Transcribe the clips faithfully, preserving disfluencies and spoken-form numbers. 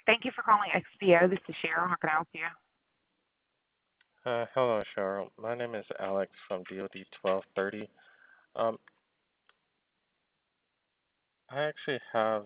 Thank you for calling X P O. This is Cheryl. How can I help you? Uh, hello, Cheryl. My name is Alex from D O D twelve thirty. Um, I actually have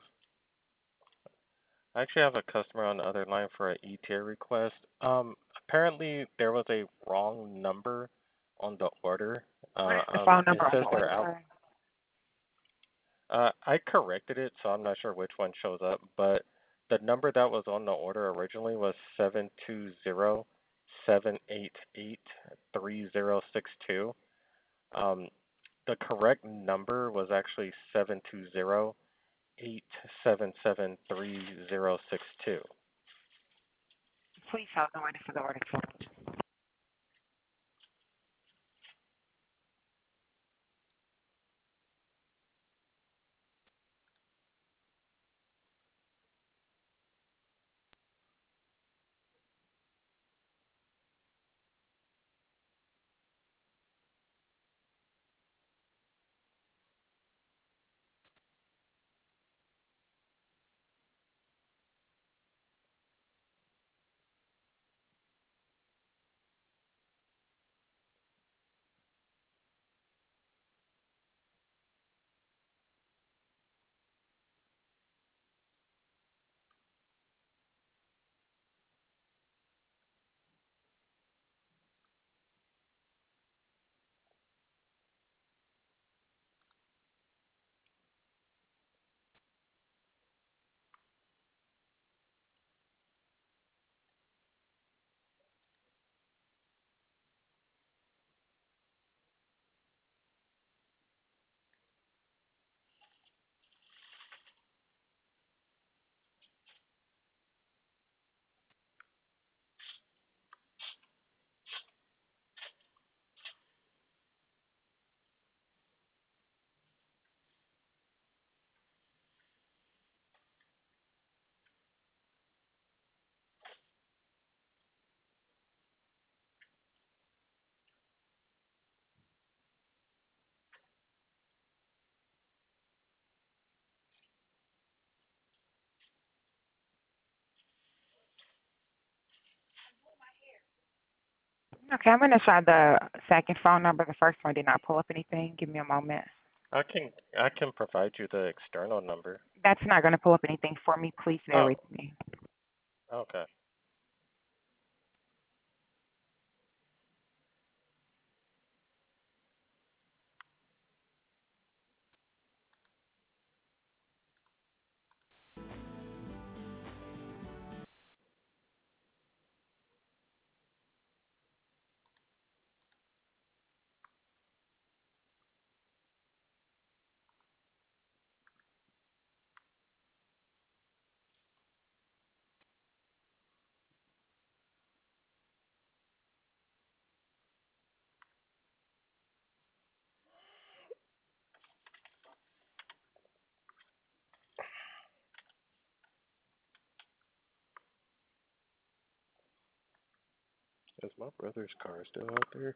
I actually have a customer on the other line for an E T A request. Um, apparently there was a wrong number on the order. What Uh, is the um, phone it number on says the they're order, out. sir? Uh, I corrected it, so I'm not sure which one shows up, but the number that was on the order originally was seven two zero seven eight eight three zero six two. Um, the correct number was actually seven two zero eight seven seven three zero six two. Please hold on waiting for the order to load. Okay, I'm going to try the second phone number. The first one did not pull up anything. Give me a moment. I can I can provide you the external number. That's not going to pull up anything for me. Please bear Oh, with me. okay. Is my brother's car still out there?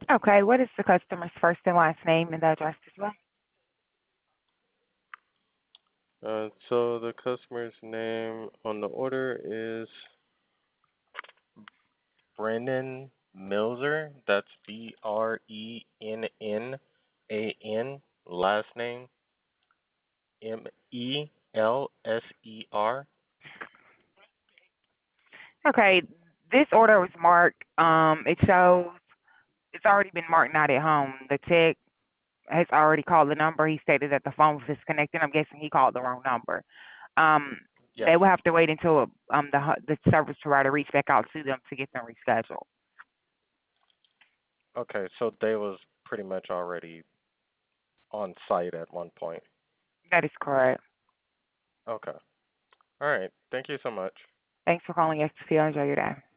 Okay, what is the customer's first and last name and the address as well? Uh, so the customer's name on the order is Brennan Milzer. That's B R E N N A N. Last name M E L S E R. Okay, this order was marked. Um, it shows it's already been marked not at home. The tech has already called the number. He stated that the phone was disconnected. I'm guessing he called the wrong number. Um, Yes. they will have to wait until um the hu- the service provider reach back out to them to get them rescheduled. Okay, so they was pretty much already on site at one point. That is correct. Okay. All right. Thank you so much. Thanks for calling S T C. Enjoy your day.